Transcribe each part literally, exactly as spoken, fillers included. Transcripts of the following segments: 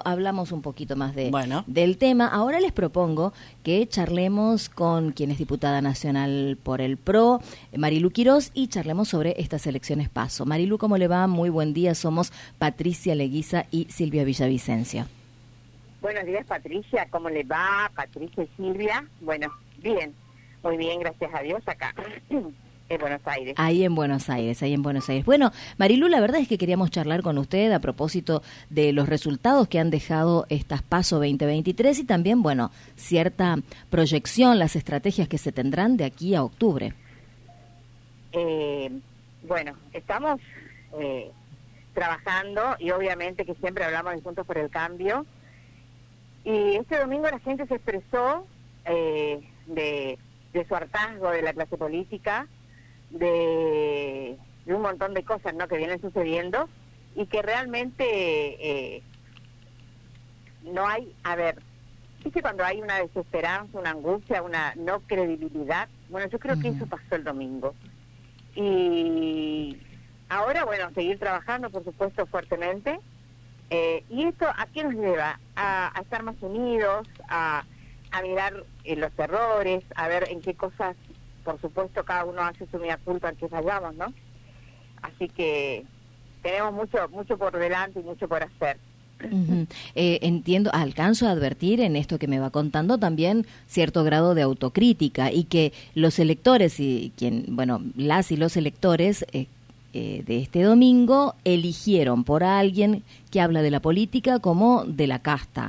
hablamos un poquito más de bueno. del tema. Ahora les propongo que charlemos con quien es diputada nacional por el P R O, Marilu Quiroz, y charlemos sobre estas elecciones PASO. Marilu, ¿cómo le va? Muy buen día. Somos Patricia Leguiza y Silvia Villavicencio. Buenos días, Patricia. ¿Cómo le va? Patricia y Silvia. Bueno, bien. Muy bien, gracias a Dios, acá en Buenos Aires. Ahí en Buenos Aires, ahí en Buenos Aires. Bueno, Marilu, la verdad es que queríamos charlar con usted a propósito de los resultados que han dejado estas PASO veinte veintitrés y también, bueno, cierta proyección, las estrategias que se tendrán de aquí a octubre. Eh, bueno, estamos eh, trabajando y obviamente que siempre hablamos de Juntos por el Cambio. Y este domingo la gente se expresó eh, de... de su hartazgo de la clase política, de, de un montón de cosas, ¿no?, que vienen sucediendo y que realmente eh, no hay, a ver, ¿viste cuando hay una desesperanza, una angustia, una no credibilidad? Bueno, yo creo uh-huh. que eso pasó el domingo. Y ahora, bueno, seguir trabajando, por supuesto, fuertemente. Eh, ¿Y esto a qué nos lleva? A, a estar más unidos, a... a mirar eh, los errores, a ver en qué cosas, por supuesto, cada uno hace su mea culpa en que fallamos, ¿no? Así que tenemos mucho mucho por delante y mucho por hacer. Uh-huh. eh, entiendo, alcanzo a advertir en esto que me va contando también cierto grado de autocrítica y que los electores y quien, bueno, las y los electores eh, eh, de este domingo eligieron por alguien que habla de la política como de la casta.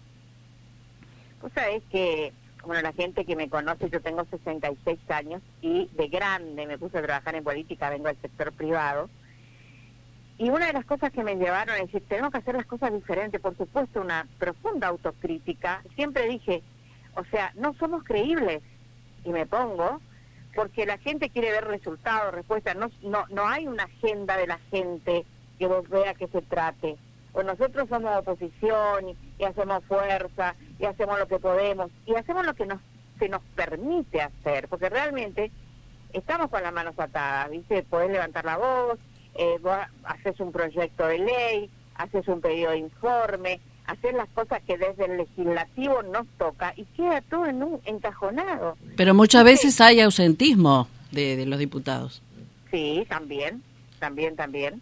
Vos sabés que, bueno, la gente que me conoce, yo tengo sesenta y seis años y de grande me puse a trabajar en política, vengo del sector privado. Y una de las cosas que me llevaron a decir, tenemos que hacer las cosas diferentes, por supuesto, una profunda autocrítica. Siempre dije, o sea, no somos creíbles, y me pongo, porque la gente quiere ver resultados, respuestas. No, no, no hay una agenda de la gente que vos vea que se trate. O nosotros somos oposición y, y hacemos fuerza y hacemos lo que podemos y hacemos lo que nos se nos permite hacer, porque realmente estamos con las manos atadas, ¿viste? Podés levantar la voz, eh, vos haces un proyecto de ley, haces un pedido de informe, hacer las cosas que desde el legislativo nos toca y queda todo en un encajonado. Pero muchas veces hay ausentismo de, de los diputados. Sí, también, también, también,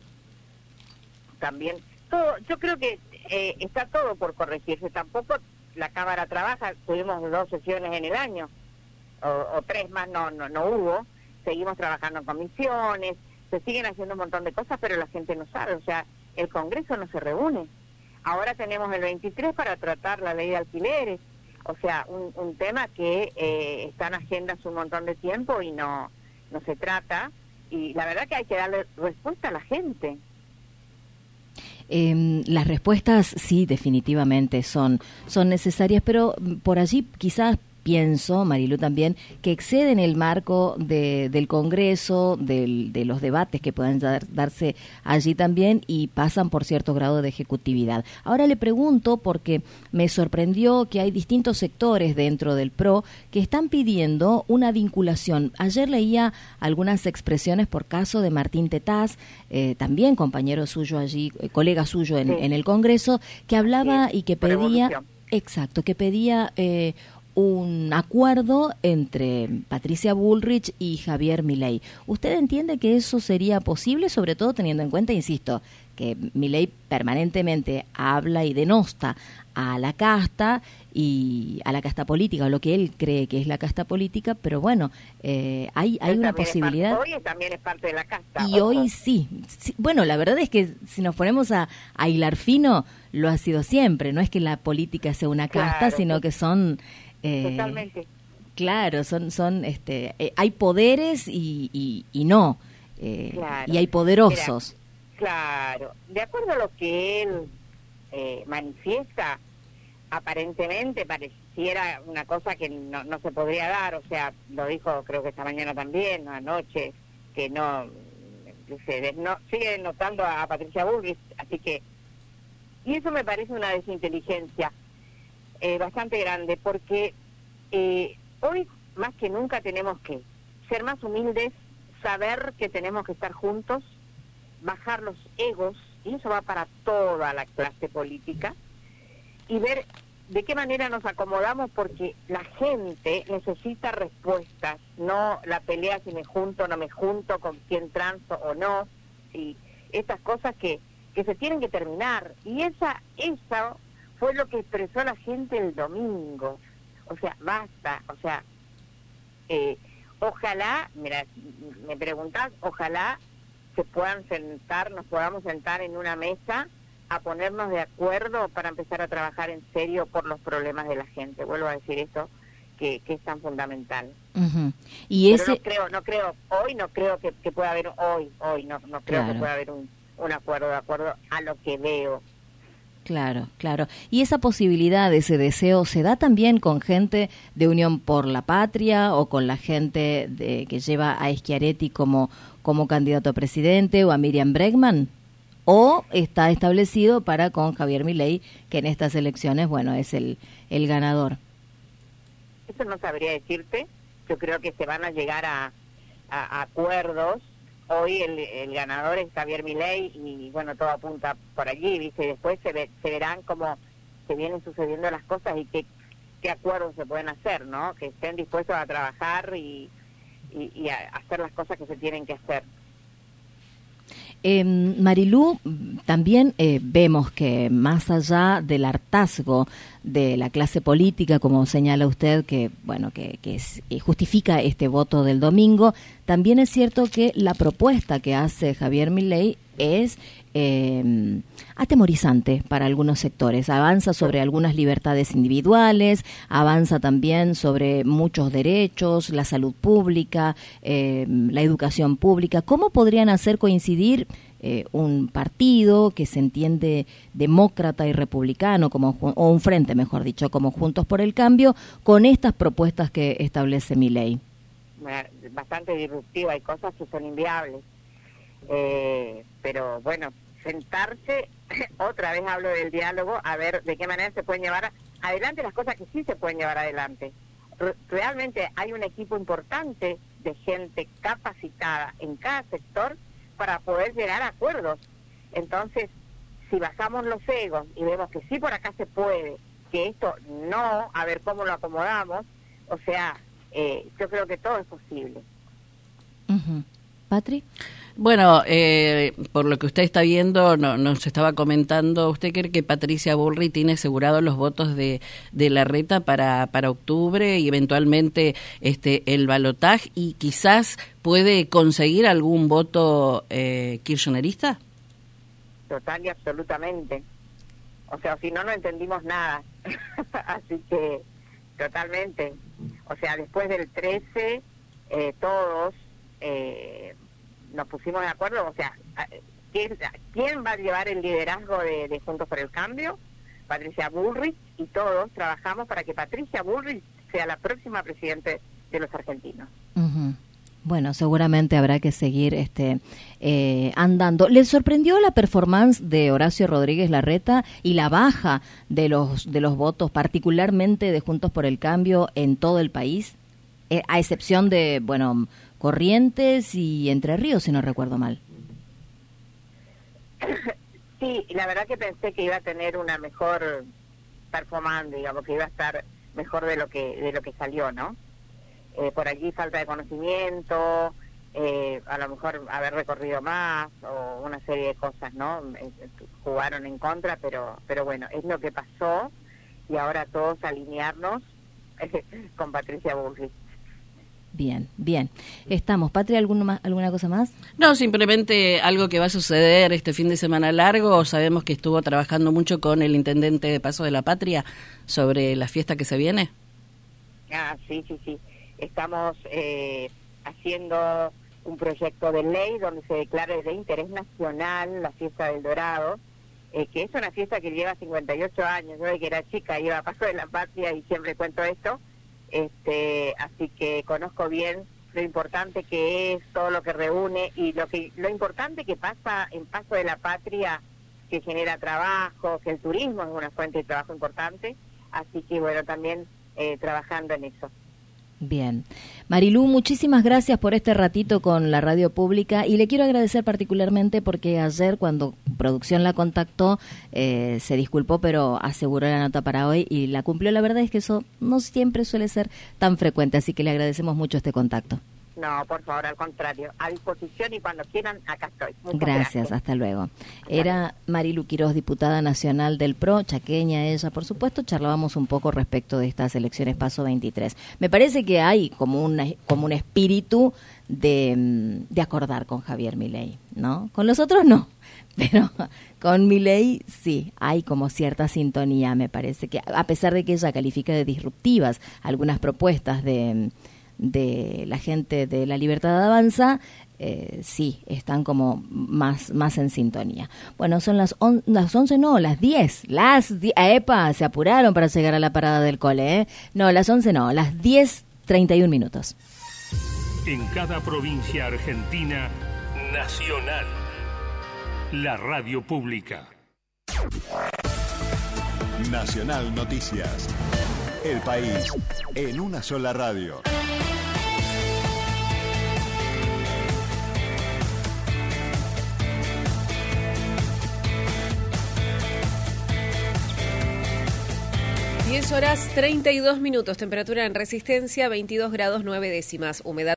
también. Todo, yo creo que eh, está todo por corregirse. Tampoco la Cámara trabaja, tuvimos dos sesiones en el año, o, o tres más no, no no hubo. Seguimos trabajando en comisiones, se siguen haciendo un montón de cosas, pero la gente no sabe. O sea, el Congreso no se reúne. Ahora tenemos el veintitrés para tratar la ley de alquileres. O sea, un, un tema que eh, está en agenda hace un montón de tiempo y no, no se trata. Y la verdad que hay que darle respuesta a la gente. Eh, las respuestas sí, definitivamente son, son necesarias, pero por allí quizás pienso, Marilu también, que exceden el marco de, del Congreso, del, de los debates que puedan dar, darse allí también y pasan por cierto grado de ejecutividad. Ahora le pregunto porque me sorprendió que hay distintos sectores dentro del P R O que están pidiendo una vinculación. Ayer leía algunas expresiones por caso de Martín Tetaz, eh, también compañero suyo allí, eh, colega suyo en, sí. en el Congreso, que hablaba sí, y que pedía, exacto, que pedía eh, un acuerdo entre Patricia Bullrich y Javier Milei. ¿Usted entiende que eso sería posible, sobre todo teniendo en cuenta, insisto, que Milei permanentemente habla y denosta a la casta y a la casta política, o lo que él cree que es la casta política, pero bueno, eh, hay, hay una posibilidad. Hoy también es parte de la casta. Y ojo. hoy sí. sí. Bueno, la verdad es que si nos ponemos a, a hilar fino, lo ha sido siempre. No es que la política sea una casta, claro, sino que son... Eh, Totalmente. Claro, son, son, este, eh, hay poderes y, y, y no, eh, claro. y hay poderosos. Mira, claro, de acuerdo a lo que él eh, manifiesta, aparentemente pareciera una cosa que no, no se podría dar, o sea, lo dijo creo que esta mañana también, anoche, que no, se no sigue notando a, a Patricia Bullrich, así que, y eso me parece una desinteligencia. Eh, bastante grande, porque eh, hoy más que nunca tenemos que ser más humildes, saber que tenemos que estar juntos, bajar los egos y eso va para toda la clase política, y ver de qué manera nos acomodamos, porque la gente necesita respuestas, no la pelea si me junto o no me junto, con quién transo o no, y estas cosas que, que se tienen que terminar. Y esa, eso fue lo que expresó la gente el domingo. O sea, basta, o sea, eh, ojalá, mira, me preguntás, ojalá se puedan sentar, nos podamos sentar en una mesa a ponernos de acuerdo para empezar a trabajar en serio por los problemas de la gente. Vuelvo a decir esto, que, que es tan fundamental. Uh-huh. Y Pero ese... no creo, no creo, hoy no creo que, que pueda haber, hoy, hoy no, no creo Claro. que pueda haber un, un acuerdo, de acuerdo a lo que veo. Claro, claro. Y esa posibilidad, ese deseo, ¿se da también con gente de Unión por la Patria o con la gente de, que lleva a Schiaretti como, como candidato a presidente o a Miriam Bregman? ¿O está establecido para con Javier Milei, que en estas elecciones, bueno, es el, el ganador? Eso no sabría decirte. Yo creo que se van a llegar a, a, a acuerdos. Hoy el, el ganador es Javier Milei y, bueno, todo apunta por allí, ¿viste? Y después se, ve, se verán cómo se vienen sucediendo las cosas y qué, qué acuerdos se pueden hacer, ¿no? Que estén dispuestos a trabajar y, y, y a hacer las cosas que se tienen que hacer. Eh, Marilú, también eh, vemos que más allá del hartazgo de la clase política, como señala usted, que bueno que, que es, eh, justifica este voto del domingo, también es cierto que la propuesta que hace Javier Milei es eh, atemorizante para algunos sectores. Avanza sobre algunas libertades individuales, avanza también sobre muchos derechos, la salud pública, eh, la educación pública. ¿Cómo podrían hacer coincidir eh, un partido que se entiende demócrata y republicano, como o un frente, mejor dicho, como Juntos por el Cambio, con estas propuestas que establece Milei? Bastante disruptiva, hay cosas que son inviables. Eh, pero bueno, sentarse, otra vez hablo del diálogo, a ver de qué manera se pueden llevar adelante las cosas que sí se pueden llevar adelante. Re- realmente hay un equipo importante de gente capacitada en cada sector para poder llegar a acuerdos. Entonces, si bajamos los egos y vemos que sí por acá se puede, que esto no, a ver cómo lo acomodamos, o sea, eh, yo creo que todo es posible. Uh-huh. ¿Patri? Bueno, eh, por lo que usted está viendo, no, nos estaba comentando, ¿usted cree que Patricia Bullrich tiene asegurados los votos de, de Larreta para, para octubre y eventualmente este el balotaje y quizás puede conseguir algún voto eh, kirchnerista? Total y absolutamente. O sea, si no, no entendimos nada. Así que, totalmente. O sea, después del trece, eh, todos... Eh, nos pusimos de acuerdo, o sea, ¿quién, quién va a llevar el liderazgo de, de Juntos por el Cambio? Patricia Bullrich, y todos trabajamos para que Patricia Bullrich sea la próxima presidente de los argentinos. Uh-huh. Bueno, seguramente habrá que seguir este eh, andando. ¿Les sorprendió la performance de Horacio Rodríguez Larreta y la baja de los de los votos, particularmente de Juntos por el Cambio, en todo el país? Eh, a excepción de, bueno, Corrientes y Entre Ríos, si no recuerdo mal. Sí, la verdad que pensé que iba a tener una mejor performance, digamos, que iba a estar mejor de lo que de lo que salió, ¿no? Eh, por allí falta de conocimiento, eh, a lo mejor haber recorrido más o una serie de cosas, ¿no? Eh, jugaron en contra, pero pero bueno, es lo que pasó y ahora todos alinearnos eh, con Patricia Bullrich. Bien, bien. Estamos. Patria, ¿alguna, ¿alguna cosa más? No, simplemente algo que va a suceder este fin de semana largo. Sabemos que estuvo trabajando mucho con el intendente de Paso de la Patria sobre la fiesta que se viene. Ah, sí, sí, sí. Estamos eh, haciendo un proyecto de ley donde se declare de interés nacional la fiesta del Dorado, eh, que es una fiesta que lleva cincuenta y ocho años. Yo de que era chica iba a Paso de la Patria y siempre cuento esto. Este, así que conozco bien lo importante que es, todo lo que reúne y lo que lo importante que pasa en Paso de la Patria, que genera trabajo, que el turismo es una fuente de trabajo importante, así que bueno, también eh, trabajando en eso. Bien. Marilú, muchísimas gracias por este ratito con la radio pública y le quiero agradecer particularmente porque ayer cuando producción la contactó eh, se disculpó pero aseguró la nota para hoy y la cumplió. La verdad es que eso no siempre suele ser tan frecuente, así que le agradecemos mucho este contacto. No, por favor, al contrario, a disposición y cuando quieran, acá estoy. Muchas gracias, gracias, hasta luego. Era Marilú Quiroz, diputada nacional del P R O, chaqueña ella, por supuesto, charlábamos un poco respecto de estas elecciones Paso veintitrés. Me parece que hay como, una, como un espíritu de, de acordar con Javier Milei, ¿no? Con los otros no, pero con Milei sí, hay como cierta sintonía, me parece, que a pesar de que ella califica de disruptivas algunas propuestas de... de la gente de La Libertad Avanza, eh, sí, están como más más en sintonía. Bueno, son las, on, las once, no, las diez, las diez, epa, se apuraron para llegar a la parada del cole, ¿eh? No, las once no, las diez, treinta y un minutos. En cada provincia argentina, Nacional, la radio pública. Nacional Noticias. El país en una sola radio. diez horas treinta y dos minutos, temperatura en Resistencia veintidós grados nueve décimas, humedad